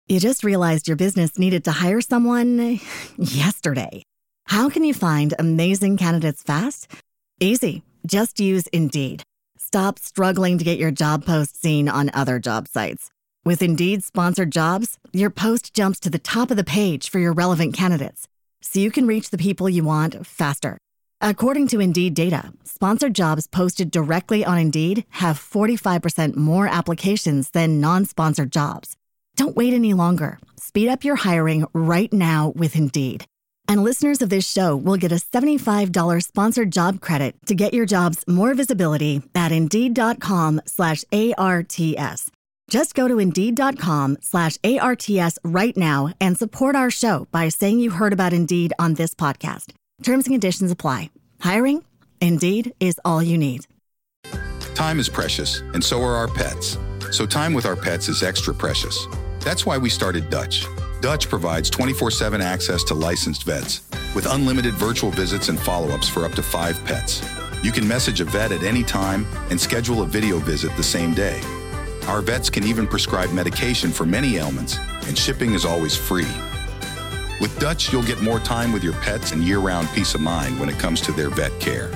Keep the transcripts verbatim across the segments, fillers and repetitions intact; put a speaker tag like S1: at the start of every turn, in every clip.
S1: You just realized your business needed to hire someone yesterday. How can you find amazing candidates fast? Easy. Just use Indeed. Stop struggling to get your job post seen on other job sites. With Indeed sponsored jobs, your post jumps to the top of the page for your relevant candidates, so you can reach the people you want faster. According to Indeed data, sponsored jobs posted directly on Indeed have forty-five percent more applications than non-sponsored jobs. Don't wait any longer. Speed up your hiring right now with Indeed. And listeners of this show will get a seventy-five dollars sponsored job credit to get your jobs more visibility at Indeed.com slash ARTS. Just go to Indeed.com slash ARTS right now and support our show by saying you heard about Indeed on this podcast. Terms and conditions apply. Hiring? Indeed is all you need.
S2: Time is precious, and so are our pets. So time with our pets is extra precious. That's why we started Dutch. Dutch provides twenty-four seven access to licensed vets with unlimited virtual visits and follow-ups for up to five pets. You can message a vet at any time and schedule a video visit the same day. Our vets can even prescribe medication for many ailments, and shipping is always free. With Dutch, you'll get more time with your pets and year-round peace of mind when it comes to their vet care.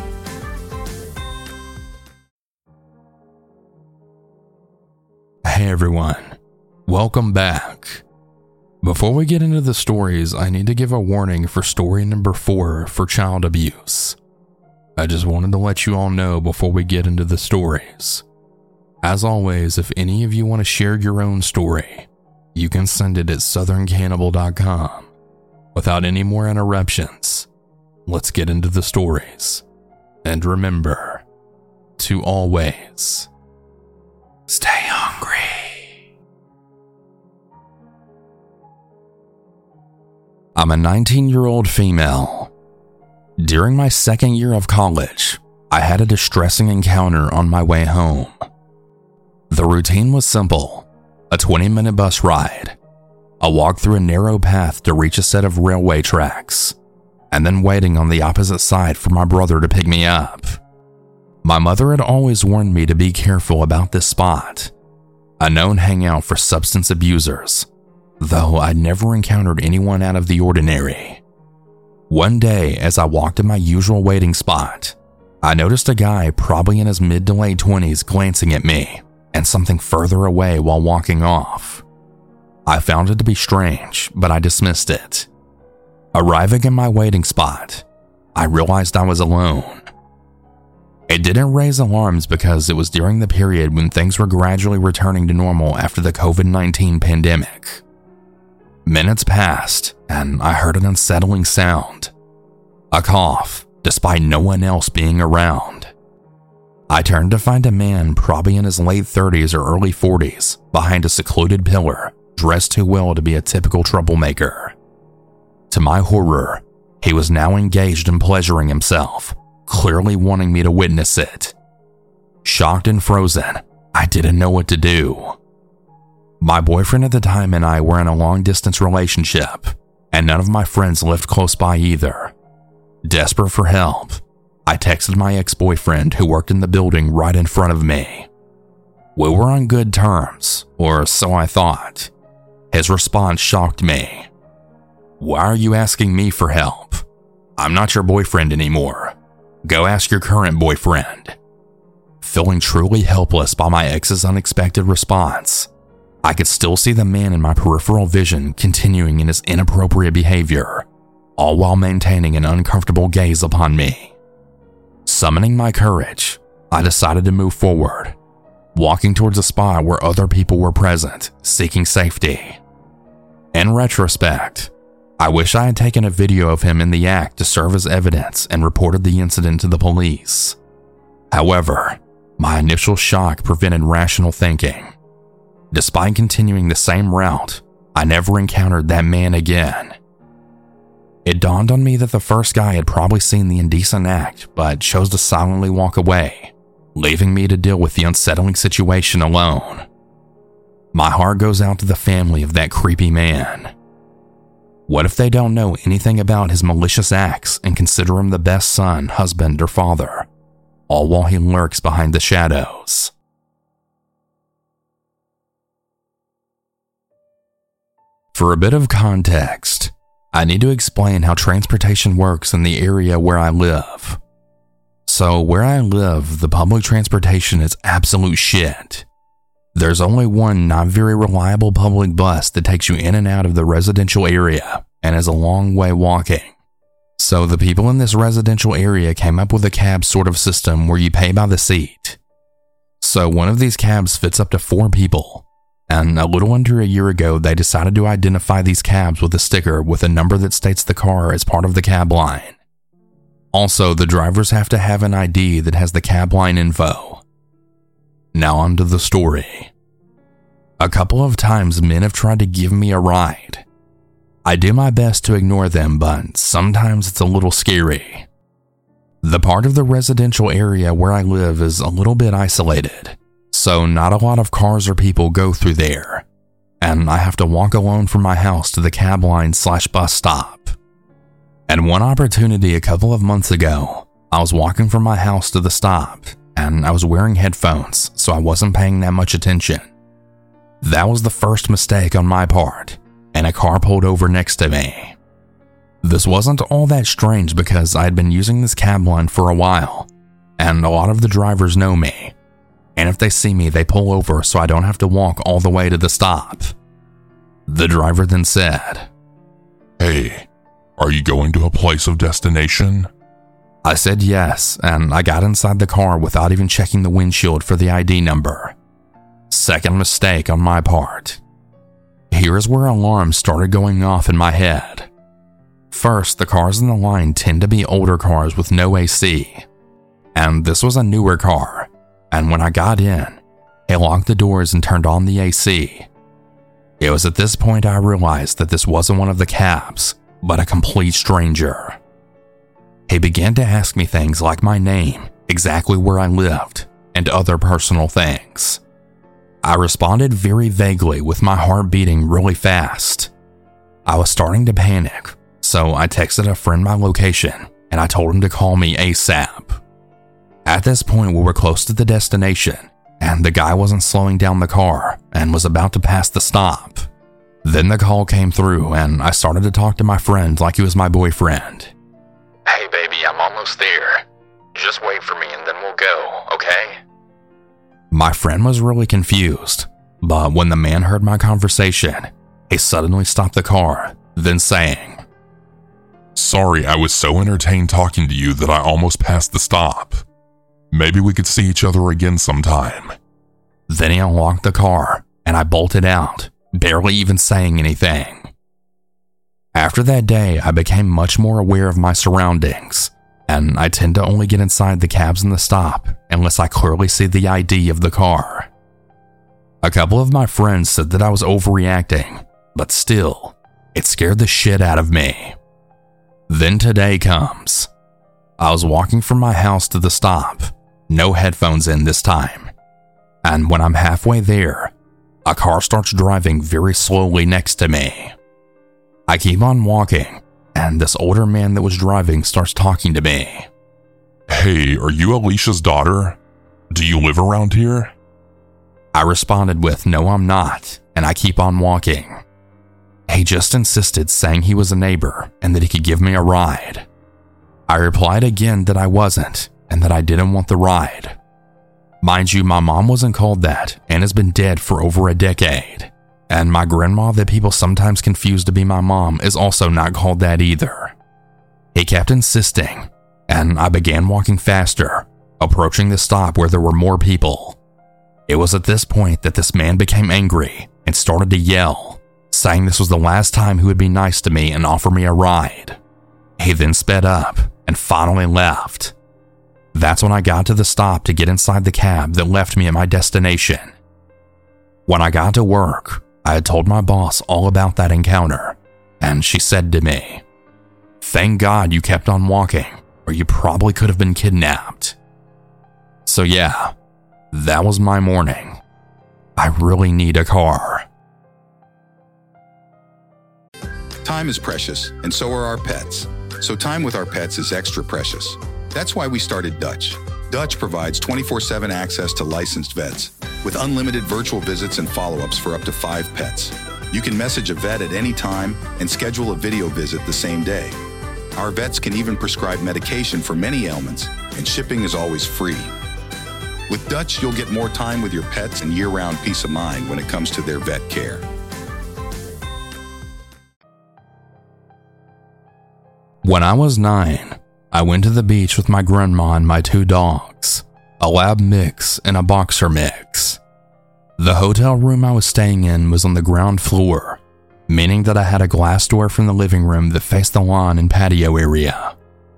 S3: Hey everyone, welcome back. Before we get into the stories, I need to give a warning for story number four for child abuse. I just wanted to let you all know before we get into the stories. As always, if any of you want to share your own story, you can send it at southern cannibal dot com. Without any more interruptions, let's get into the stories. And remember to always stay hungry. I'm a nineteen-year-old female. During my second year of college, I had a distressing encounter on my way home. The routine was simple: a twenty-minute bus ride, a walk through a narrow path to reach a set of railway tracks, and then waiting on the opposite side for my brother to pick me up. My mother had always warned me to be careful about this spot, a known hangout for substance abusers, though I'd never encountered anyone out of the ordinary. One day, as I walked in my usual waiting spot, I noticed a guy probably in his mid to late twenties glancing at me and something further away while walking off. I found it to be strange, but I dismissed it. Arriving in my waiting spot, I realized I was alone. It didn't raise alarms because it was during the period when things were gradually returning to normal after the covid nineteen pandemic. Minutes passed, and I heard an unsettling sound. A cough, despite no one else being around. I turned to find a man probably in his late thirties or early forties behind a secluded pillar, dressed too well to be a typical troublemaker. To my horror, he was now engaged in pleasuring himself, clearly wanting me to witness it. Shocked and frozen, I didn't know what to do. My boyfriend at the time and I were in a long-distance relationship, and none of my friends lived close by either. Desperate for help, I texted my ex-boyfriend who worked in the building right in front of me. We were on good terms, or so I thought. His response shocked me. "Why are you asking me for help? I'm not your boyfriend anymore. Go ask your current boyfriend." Feeling truly helpless by my ex's unexpected response, I could still see the man in my peripheral vision continuing in his inappropriate behavior, all while maintaining an uncomfortable gaze upon me. Summoning my courage, I decided to move forward, walking towards a spot where other people were present, seeking safety. In retrospect, I wish I had taken a video of him in the act to serve as evidence and reported the incident to the police. However, my initial shock prevented rational thinking. Despite continuing the same route, I never encountered that man again. It dawned on me that the first guy had probably seen the indecent act but chose to silently walk away, leaving me to deal with the unsettling situation alone. My heart goes out to the family of that creepy man. What if they don't know anything about his malicious acts and consider him the best son, husband, or father, all while he lurks behind the shadows? For a bit of context, I need to explain how transportation works in the area where I live. So where I live, the public transportation is absolute shit. There's only one not very reliable public bus that takes you in and out of the residential area and is a long way walking. So the people in this residential area came up with a cab sort of system where you pay by the seat. So one of these cabs fits up to four people, and a little under a year ago they decided to identify these cabs with a sticker with a number that states the car as part of the cab line. Also, the drivers have to have an I D that has the cab line info. Now on to the story. A couple of times men have tried to give me a ride. I do my best to ignore them, but sometimes it's a little scary. The part of the residential area where I live is a little bit isolated, so not a lot of cars or people go through there, and I have to walk alone from my house to the cab line slash bus stop. At one opportunity a couple of months ago, I was walking from my house to the stop, and I was wearing headphones, so I wasn't paying that much attention. That was the first mistake on my part, and a car pulled over next to me. This wasn't all that strange because I had been using this cab line for a while, and a lot of the drivers know me, and if they see me they pull over so I don't have to walk all the way to the stop. The driver then said,
S4: "Hey, are you going to a place of destination?"
S3: I said yes, and I got inside the car without even checking the windshield for the I D number. Second mistake on my part. Here's where alarms started going off in my head. First, the cars in the line tend to be older cars with no A C. And this was a newer car, and when I got in, he locked the doors and turned on the A C. It was at this point I realized that this wasn't one of the cabs, but a complete stranger. He began to ask me things like my name, exactly where I lived, and other personal things. I responded very vaguely with my heart beating really fast. I was starting to panic, so I texted a friend my location and I told him to call me ASAP. At this point we were close to the destination and the guy wasn't slowing down the car and was about to pass the stop. Then the call came through and I started to talk to my friend like he was my boyfriend.
S5: "Hey baby, I'm almost there. Just wait for me and then we'll go, okay?"
S3: My friend was really confused, but when the man heard my conversation, he suddenly stopped the car, then saying,
S4: "Sorry, I was so entertained talking to you that I almost passed the stop. Maybe we could see each other again sometime."
S3: Then he unlocked the car, and I bolted out, barely even saying anything. After that day, I became much more aware of my surroundings, and I tend to only get inside the cabs in the stop unless I clearly see the I D of the car. A couple of my friends said that I was overreacting, but still, it scared the shit out of me. Then today comes. I was walking from my house to the stop, no headphones in this time, and when I'm halfway there, a car starts driving very slowly next to me. I keep on walking, and this older man that was driving starts talking to me.
S4: "Hey, are you Alicia's daughter? Do you live around here?"
S3: I responded with, "No, I'm not," and I keep on walking. He just insisted, saying he was a neighbor and that he could give me a ride. I replied again that I wasn't and that I didn't want the ride. Mind you, my mom wasn't called that and has been dead for over a decade. And my grandma that people sometimes confuse to be my mom is also not called that either. He kept insisting, and I began walking faster, approaching the stop where there were more people. It was at this point that this man became angry and started to yell, saying this was the last time he would be nice to me and offer me a ride. He then sped up and finally left. That's when I got to the stop to get inside the cab that left me at my destination. When I got to work, I had told my boss all about that encounter, and she said to me, "Thank God you kept on walking, or you probably could have been kidnapped." So yeah, that was my morning. I really need a car.
S2: Time is precious, and so are our pets. So time with our pets is extra precious. That's why we started Dutch. Dutch provides twenty-four seven access to licensed vets with unlimited virtual visits and follow-ups for up to five pets. You can message a vet at any time and schedule a video visit the same day. Our vets can even prescribe medication for many ailments, and shipping is always free. With Dutch, you'll get more time with your pets and year-round peace of mind when it comes to their vet care.
S3: When I was nine, I went to the beach with my grandma and my two dogs, a lab mix and a boxer mix. The hotel room I was staying in was on the ground floor, meaning that I had a glass door from the living room that faced the lawn and patio area.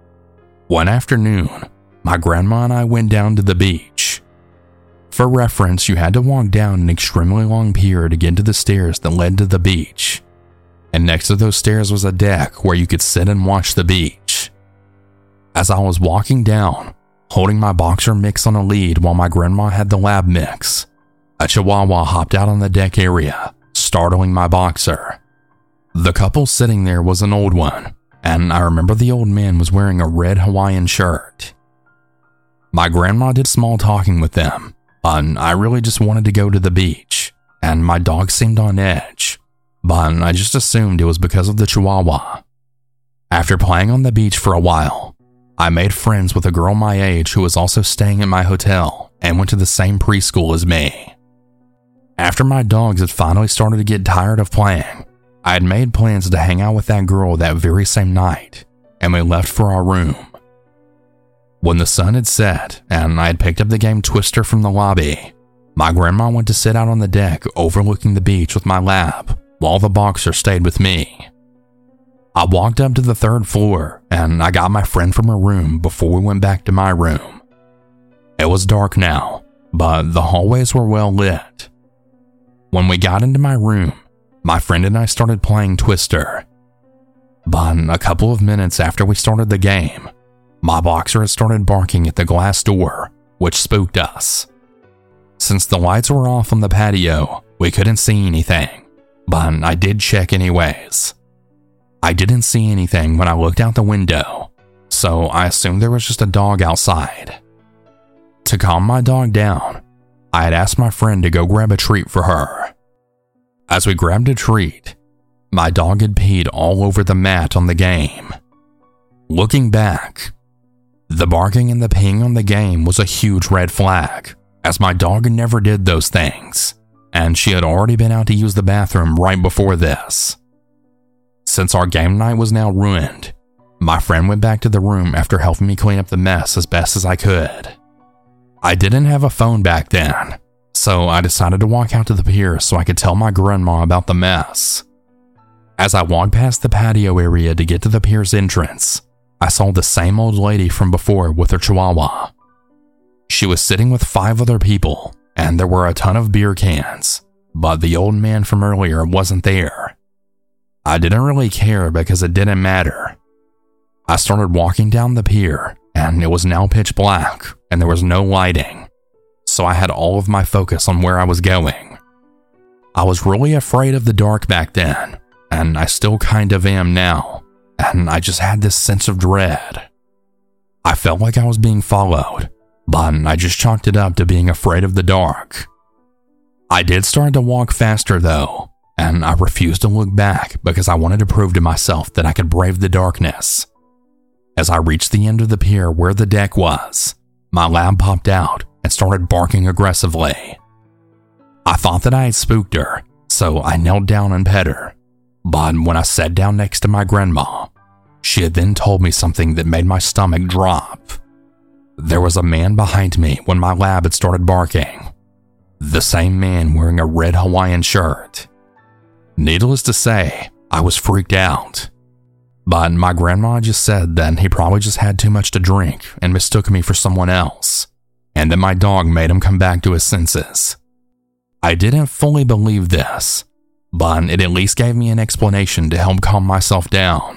S3: One afternoon, my grandma and I went down to the beach. For reference, you had to walk down an extremely long pier to get to the stairs that led to the beach, and next to those stairs was a deck where you could sit and watch the beach. As I was walking down, holding my boxer mix on a lead while my grandma had the lab mix, a chihuahua hopped out on the deck area, startling my boxer. The couple sitting there was an old one, and I remember the old man was wearing a red Hawaiian shirt. My grandma did small talking with them, but I really just wanted to go to the beach, and my dog seemed on edge, but I just assumed it was because of the chihuahua. After playing on the beach for a while, I made friends with a girl my age who was also staying at my hotel and went to the same preschool as me. After my dogs had finally started to get tired of playing, I had made plans to hang out with that girl that very same night, and we left for our room. When the sun had set and I had picked up the game Twister from the lobby, my grandma went to sit out on the deck overlooking the beach with my lab while the boxer stayed with me. I walked up to the third floor and I got my friend from her room before we went back to my room. It was dark now, but the hallways were well lit. When we got into my room, my friend and I started playing Twister. But a couple of minutes after we started the game, my boxer had started barking at the glass door, which spooked us. Since the lights were off on the patio, we couldn't see anything, but I did check anyways. I didn't see anything when I looked out the window, so I assumed there was just a dog outside. To calm my dog down, I had asked my friend to go grab a treat for her. As we grabbed a treat, my dog had peed all over the mat on the game. Looking back, the barking and the peeing on the game was a huge red flag, as my dog never did those things, and she had already been out to use the bathroom right before this. Since our game night was now ruined, my friend went back to the room after helping me clean up the mess as best as I could. I didn't have a phone back then, so I decided to walk out to the pier so I could tell my grandma about the mess. As I walked past the patio area to get to the pier's entrance, I saw the same old lady from before with her chihuahua. She was sitting with five other people, and there were a ton of beer cans, but the old man from earlier wasn't there. I didn't really care because it didn't matter. I started walking down the pier, and it was now pitch black, and there was no lighting, so I had all of my focus on where I was going. I was really afraid of the dark back then, and I still kind of am now, and I just had this sense of dread. I felt like I was being followed, but I just chalked it up to being afraid of the dark. I did start to walk faster though, and I refused to look back because I wanted to prove to myself that I could brave the darkness. As I reached the end of the pier where the deck was, my lab popped out and started barking aggressively. I thought that I had spooked her, so I knelt down and pet her. But when I sat down next to my grandma, she had then told me something that made my stomach drop. There was a man behind me when my lab had started barking. The same man wearing a red Hawaiian shirt. Needless to say, I was freaked out. But my grandma just said that he probably just had too much to drink and mistook me for someone else, and that my dog made him come back to his senses. I didn't fully believe this, but it at least gave me an explanation to help calm myself down.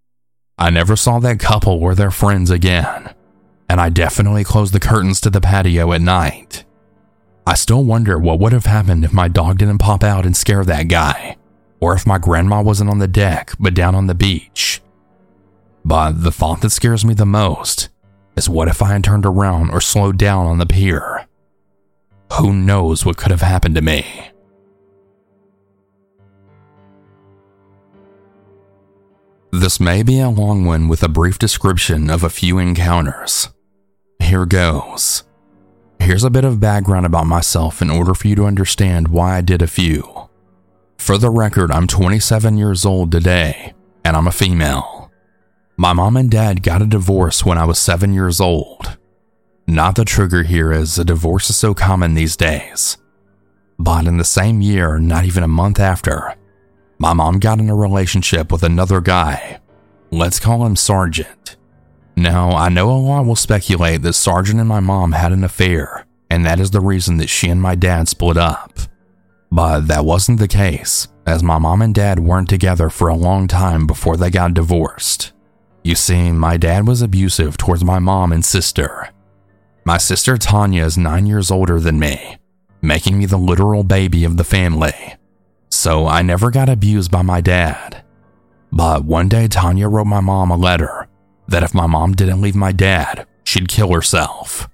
S3: I never saw that couple or their friends again, and I definitely closed the curtains to the patio at night. I still wonder what would have happened if my dog didn't pop out and scare that guy, or if my grandma wasn't on the deck but down on the beach. But the thought that scares me the most is what if I had turned around or slowed down on the pier? Who knows what could have happened to me? This may be a long one with a brief description of a few encounters. Here goes. Here's a bit of background about myself in order for you to understand why I did a few. For the record, I'm twenty-seven years old today, and I'm a female. My mom and dad got a divorce when I was seven years old. Not the trigger here, as a divorce is so common these days. But in the same year, not even a month after, my mom got in a relationship with another guy. Let's call him Sergeant. Now, I know a lot will speculate that Sergeant and my mom had an affair, and that is the reason that she and my dad split up. But that wasn't the case, as my mom and dad weren't together for a long time before they got divorced. You see, my dad was abusive towards my mom and sister. My sister Tanya is nine years older than me, making me the literal baby of the family. So I never got abused by my dad. But one day Tanya wrote my mom a letter that if my mom didn't leave my dad, she'd kill herself.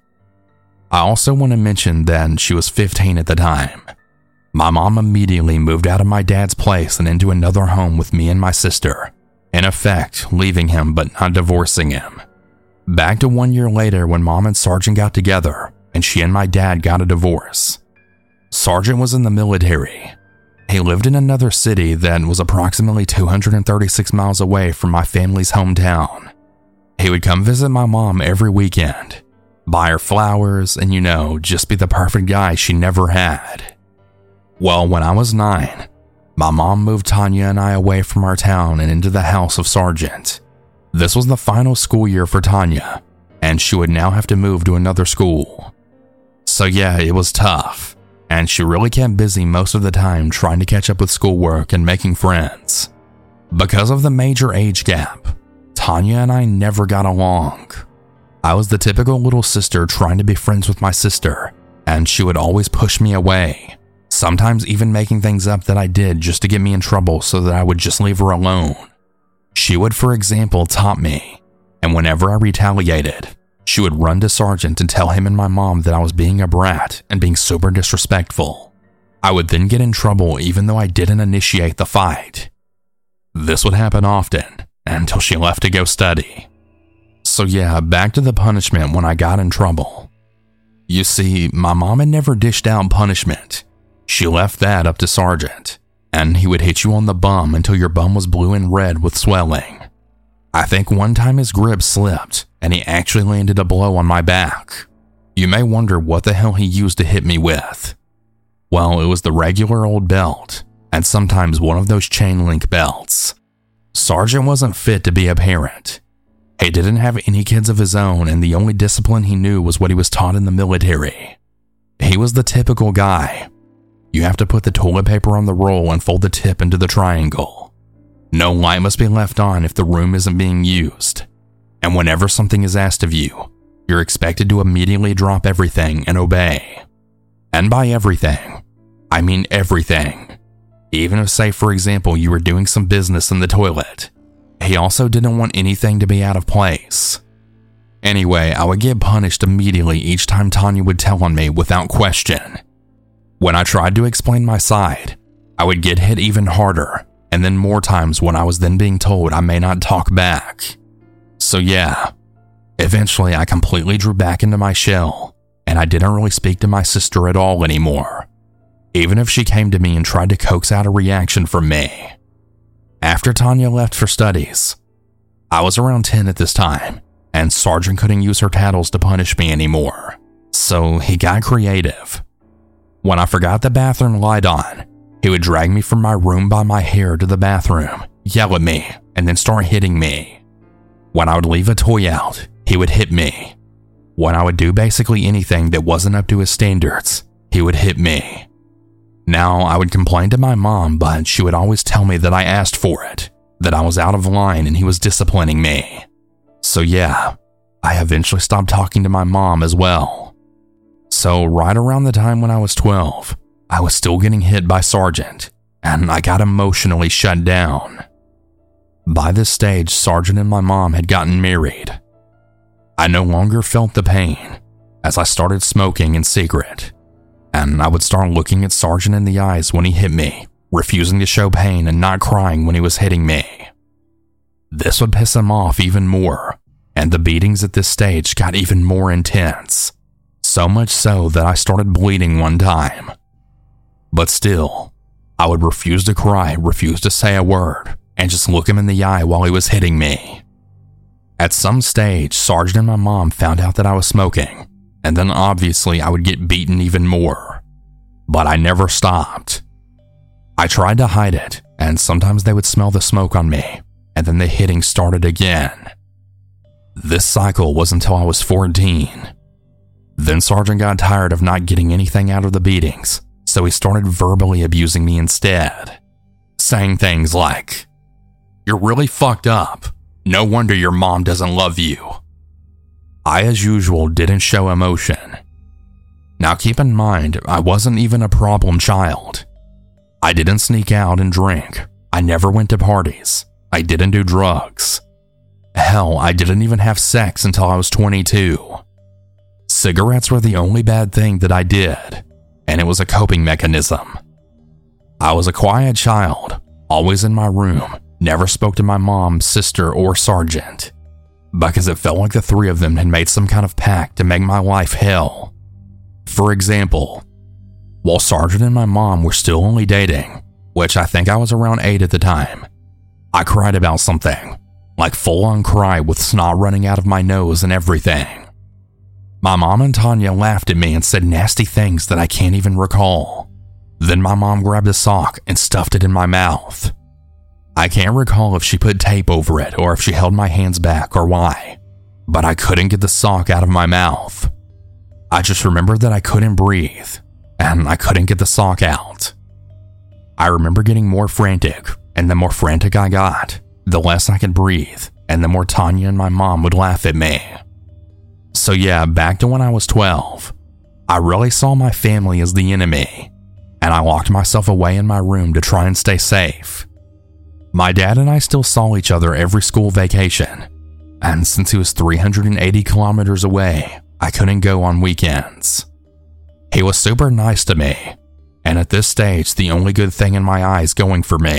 S3: I also want to mention that she was fifteen at the time. My mom immediately moved out of my dad's place and into another home with me and my sister, in effect leaving him but not divorcing him. Back to one year later when Mom and Sergeant got together and she and my dad got a divorce. Sergeant was in the military. He lived in another city that was approximately two hundred thirty-six miles away from my family's hometown. He would come visit my mom every weekend, buy her flowers, and you know, just be the perfect guy she never had. Well, when I was nine, my mom moved Tanya and I away from our town and into the house of Sergeant. This was the final school year for Tanya, and she would now have to move to another school. So yeah, it was tough, and she really kept busy most of the time trying to catch up with schoolwork and making friends. Because of the major age gap, Tanya and I never got along. I was the typical little sister trying to be friends with my sister, and she would always push me away, sometimes even making things up that I did just to get me in trouble so that I would just leave her alone. She would, for example, taunt me, and whenever I retaliated, she would run to Sergeant and tell him and my mom that I was being a brat and being super disrespectful. I would then get in trouble even though I didn't initiate the fight. This would happen often, until she left to go study. So yeah, back to the punishment when I got in trouble. You see, my mom had never dished out punishment. She left that up to Sergeant, and he would hit you on the bum until your bum was blue and red with swelling. I think one time his grip slipped, and he actually landed a blow on my back. You may wonder what the hell he used to hit me with. Well, it was the regular old belt, and sometimes one of those chain link belts. Sergeant wasn't fit to be a parent. He didn't have any kids of his own, and the only discipline he knew was what he was taught in the military. He was the typical guy. You have to put the toilet paper on the roll and fold the tip into the triangle. No light must be left on if the room isn't being used. And whenever something is asked of you, you're expected to immediately drop everything and obey. And by everything, I mean everything. Even if, say, for example, you were doing some business in the toilet, he also didn't want anything to be out of place. Anyway, I would get punished immediately each time Tanya would tell on me without question. When I tried to explain my side, I would get hit even harder, and then more times when I was then being told I may not talk back. So yeah, eventually I completely drew back into my shell, and I didn't really speak to my sister at all anymore, even if she came to me and tried to coax out a reaction from me. After Tanya left for studies, I was around ten at this time, and Sergeant couldn't use her tattles to punish me anymore, so he got creative. When I forgot the bathroom light on, he would drag me from my room by my hair to the bathroom, yell at me, and then start hitting me. When I would leave a toy out, he would hit me. When I would do basically anything that wasn't up to his standards, he would hit me. Now, I would complain to my mom, but she would always tell me that I asked for it, that I was out of line and he was disciplining me. So yeah, I eventually stopped talking to my mom as well. So right around the time when I was twelve, I was still getting hit by Sergeant, and I got emotionally shut down. By this stage, Sergeant and my mom had gotten married. I no longer felt the pain, as I started smoking in secret, and I would start looking at Sergeant in the eyes when he hit me, refusing to show pain and not crying when he was hitting me. This would piss him off even more, and the beatings at this stage got even more intense, so much so that I started bleeding one time. But still, I would refuse to cry, refuse to say a word, and just look him in the eye while he was hitting me. At some stage, Sergeant and my mom found out that I was smoking, and then obviously I would get beaten even more. But I never stopped. I tried to hide it, and sometimes they would smell the smoke on me, and then the hitting started again. This cycle was until I was fourteen. Then Sergeant got tired of not getting anything out of the beatings, so he started verbally abusing me instead, saying things like, "You're really fucked up. No wonder your mom doesn't love you." I, as usual, didn't show emotion. Now keep in mind, I wasn't even a problem child. I didn't sneak out and drink. I never went to parties. I didn't do drugs. Hell, I didn't even have sex until I was twenty-two. Cigarettes were the only bad thing that I did, and it was a coping mechanism. I was a quiet child, always in my room, never spoke to my mom, sister, or Sergeant, because it felt like the three of them had made some kind of pact to make my life hell. For example, while Sergeant and my mom were still only dating, which I think I was around eight at the time, I cried about something, like full-on cry with snot running out of my nose and everything. My mom and Tanya laughed at me and said nasty things that I can't even recall. Then my mom grabbed a sock and stuffed it in my mouth. I can't recall if she put tape over it or if she held my hands back or why, but I couldn't get the sock out of my mouth. I just remember that I couldn't breathe, and I couldn't get the sock out. I remember getting more frantic, and the more frantic I got, the less I could breathe, and the more Tanya and my mom would laugh at me. So yeah, back to when I was twelve, I really saw my family as the enemy, and I locked myself away in my room to try and stay safe. My dad and I still saw each other every school vacation, and since he was three hundred eighty kilometers away, I couldn't go on weekends. He was super nice to me, and at this stage, the only good thing in my eyes going for me.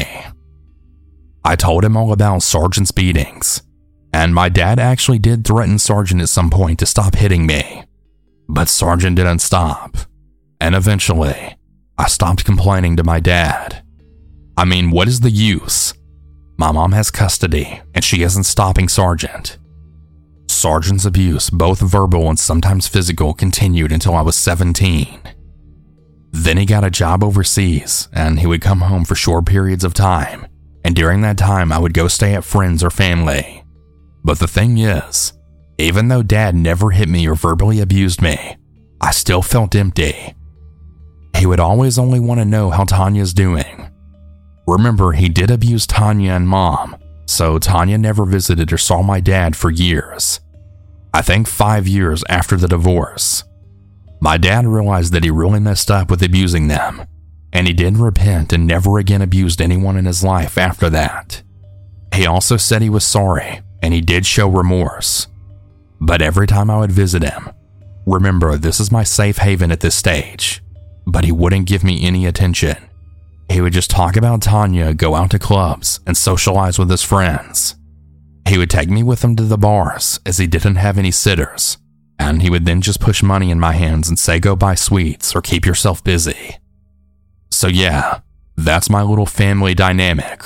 S3: I told him all about Sergeant's beatings, and my dad actually did threaten Sergeant at some point to stop hitting me, but Sergeant didn't stop, and eventually, I stopped complaining to my dad. I mean, what is the use? My mom has custody, and she isn't stopping Sergeant. Sergeant's abuse, both verbal and sometimes physical, continued until I was seventeen. Then he got a job overseas, and he would come home for short periods of time, and during that time I would go stay at friends or family. But the thing is, even though Dad never hit me or verbally abused me, I still felt empty. He would always only want to know how Tanya's doing. Remember, he did abuse Tanya and Mom, so Tanya never visited or saw my dad for years. I think five years after the divorce. My dad realized that he really messed up with abusing them, and he did repent and never again abused anyone in his life after that. He also said he was sorry, and he did show remorse. But every time I would visit him, remember, this is my safe haven at this stage, but he wouldn't give me any attention. He would just talk about Tanya, go out to clubs, and socialize with his friends. He would take me with him to the bars, as he didn't have any sitters, and he would then just push money in my hands and say go buy sweets or keep yourself busy. So yeah, that's my little family dynamic.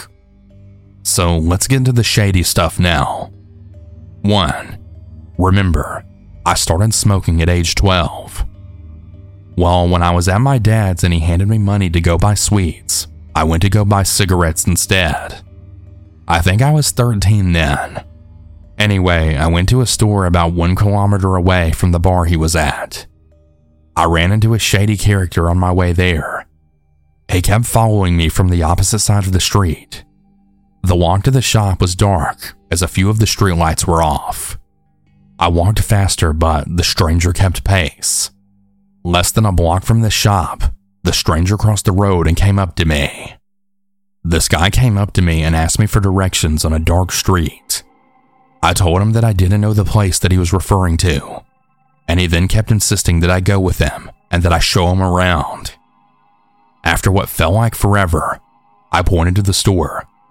S3: So let's get into the shady stuff now. one. Remember, I started smoking at age twelve. Well, when I was at my dad's and he handed me money to go buy sweets, I went to go buy cigarettes instead. I think I was thirteen then. Anyway, I went to a store about one kilometer away from the bar he was at. I ran into a shady character on my way there. He kept following me from the opposite side of the street. The walk to the shop was dark, as a few of the streetlights were off. I walked faster, but the stranger kept pace. Less than a block from the shop, the stranger crossed the road and came up to me. This guy came up to me and asked me for directions on a dark street. I told him that I didn't know the place that he was referring to, and he then kept insisting that I go with him and that I show him around. After what felt like forever, I pointed to the store,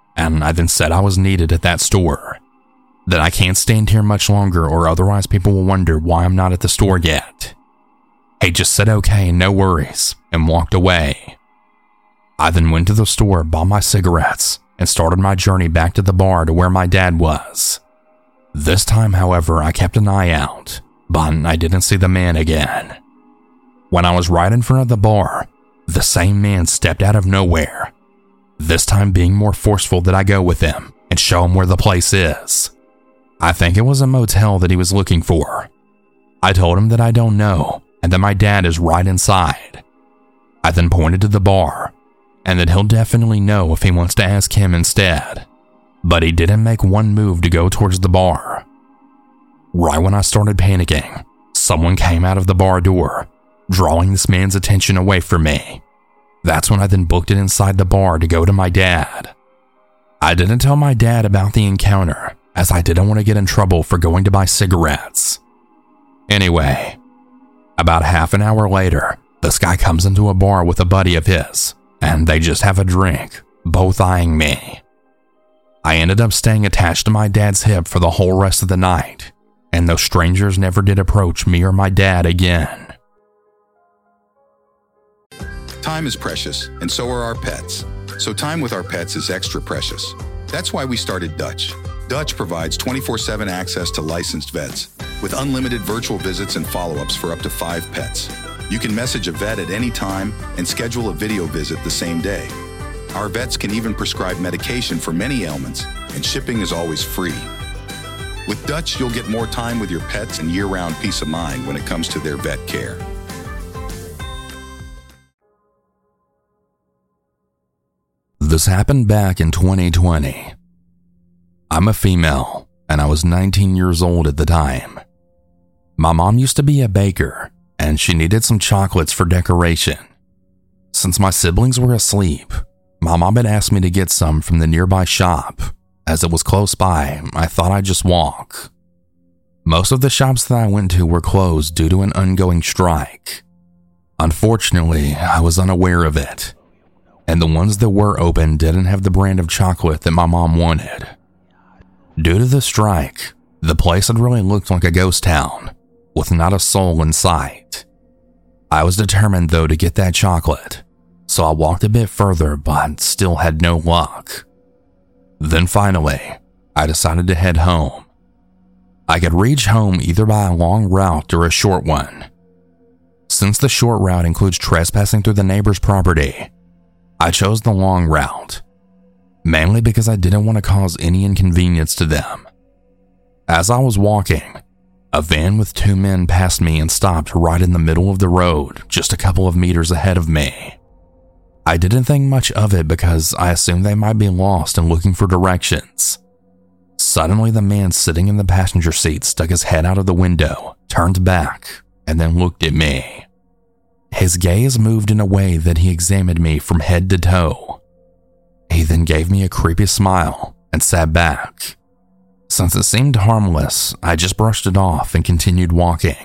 S3: and I then said I was needed at that store, that I can't stand here much longer or otherwise people will wonder why I'm not at the store yet. He just said okay, no worries, and walked away. I then went to the store, bought my cigarettes, and started my journey back to the bar to where my dad was. This time, however, I kept an eye out, but I didn't see the man again. When I was right in front of the bar, the same man stepped out of nowhere, this time being more forceful that I go with him and show him where the place is. I think it was a motel that he was looking for. I told him that I don't know and that my dad is right inside. I then pointed to the bar and that he'll definitely know if he wants to ask him instead, but he didn't make one move to go towards the bar. Right when I started panicking, someone came out of the bar door, drawing this man's attention away from me. That's when I then booked it inside the bar to go to my dad. I didn't tell my dad about the encounter as I didn't want to get in trouble for going to buy cigarettes. Anyway, about half an hour later, this guy comes into a bar with a buddy of his, and they just have a drink, both eyeing me. I ended up staying attached to my dad's hip for the whole rest of the night, and those strangers never did approach me or my dad again.
S2: Time is precious, and so are our pets. So time with our pets is extra precious. That's why we started Dutch. Dutch provides twenty-four seven access to licensed vets, with unlimited virtual visits and follow-ups for up to five pets. You can message a vet at any time and schedule a video visit the same day. Our vets can even prescribe medication for many ailments, and shipping is always free. With Dutch, you'll get more time with your pets and year-round peace of mind when it comes to their vet care.
S3: This happened back in twenty twenty. I'm a female, and I was nineteen years old at the time. My mom used to be a baker, and she needed some chocolates for decoration. Since my siblings were asleep, my mom had asked me to get some from the nearby shop. As it was close by, I thought I'd just walk. Most of the shops that I went to were closed due to an ongoing strike. Unfortunately, I was unaware of it, and the ones that were open didn't have the brand of chocolate that my mom wanted. Due to the strike, the place had really looked like a ghost town, with not a soul in sight. I was determined though to get that chocolate, so I walked a bit further but still had no luck. Then finally, I decided to head home. I could reach home either by a long route or a short one. Since the short route includes trespassing through the neighbor's property, I chose the long route, mainly because I didn't want to cause any inconvenience to them. As I was walking, a van with two men passed me and stopped right in the middle of the road, just a couple of meters ahead of me. I didn't think much of it because I assumed they might be lost and looking for directions. Suddenly, the man sitting in the passenger seat stuck his head out of the window, turned back, and then looked at me. His gaze moved in a way that he examined me from head to toe. He then gave me a creepy smile and sat back. Since it seemed harmless, I just brushed it off and continued walking.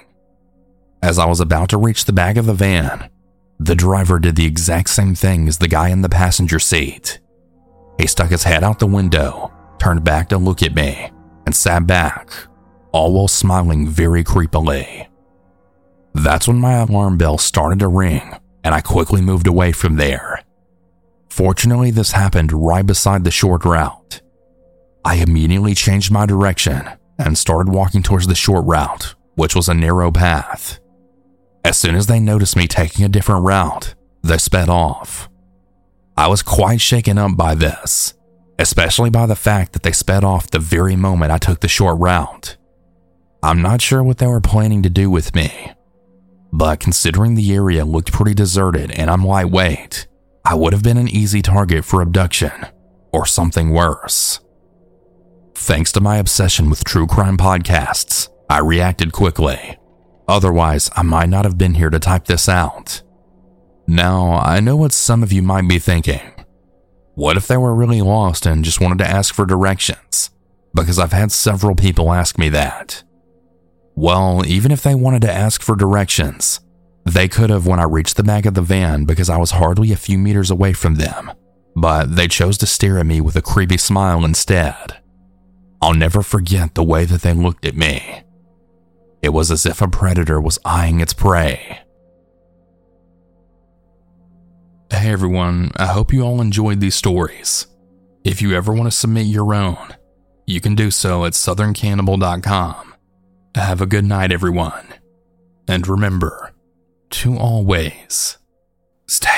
S3: As I was about to reach the back of the van, the driver did the exact same thing as the guy in the passenger seat. He stuck his head out the window, turned back to look at me, and sat back, all while smiling very creepily. That's when my alarm bell started to ring, and I quickly moved away from there. Fortunately, this happened right beside the short route. I immediately changed my direction and started walking towards the short route, which was a narrow path. As soon as they noticed me taking a different route, they sped off. I was quite shaken up by this, especially by the fact that they sped off the very moment I took the short route. I'm not sure what they were planning to do with me, but considering the area looked pretty deserted and I'm lightweight, I would have been an easy target for abduction or something worse. Thanks to my obsession with true crime podcasts, I reacted quickly. Otherwise, I might not have been here to type this out. Now, I know what some of you might be thinking. What if they were really lost and just wanted to ask for directions? Because I've had several people ask me that. Well, even if they wanted to ask for directions, they could have when I reached the back of the van because I was hardly a few meters away from them, but they chose to stare at me with a creepy smile instead. I'll never forget the way that they looked at me. It was as if a predator was eyeing its prey. Hey everyone, I hope you all enjoyed these stories. If you ever want to submit your own, you can do so at southern cannibal dot com. Have a good night, everyone. And remember to always stay